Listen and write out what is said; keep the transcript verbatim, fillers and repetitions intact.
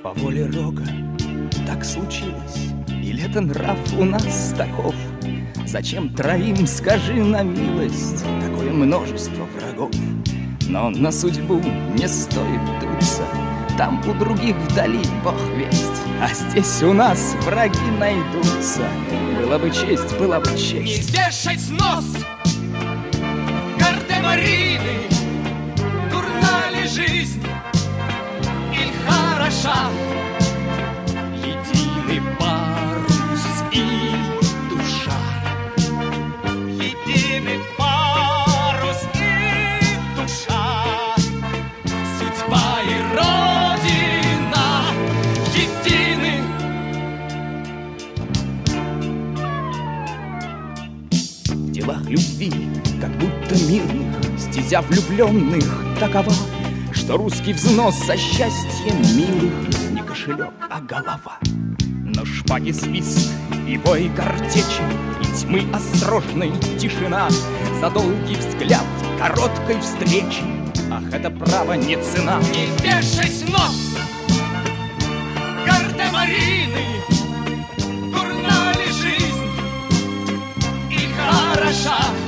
По воле Рога так случилось, или это нрав у нас таков? Зачем троим, скажи на милость, такое множество врагов? Но на судьбу не стоит дуться, там у других вдали бог весть, а здесь у нас враги найдутся. Была бы честь, была бы честь. Не вешать снос Гардемарины, дурна ли жизнь или хороша? Единый парус и душа, единый парус и душа, судьба и родина едины. В делах любви, как будто мирных, стезя влюбленных такова, что русский взнос за счастье милых не кошелек, а голова. Но шпаги свист и бой картечи, и тьмы осторожной тишина, за долгий взгляд короткой встречи, ах, это право не цена. Не вешать нос Гардемарины, дурна ли жизнь и хороша?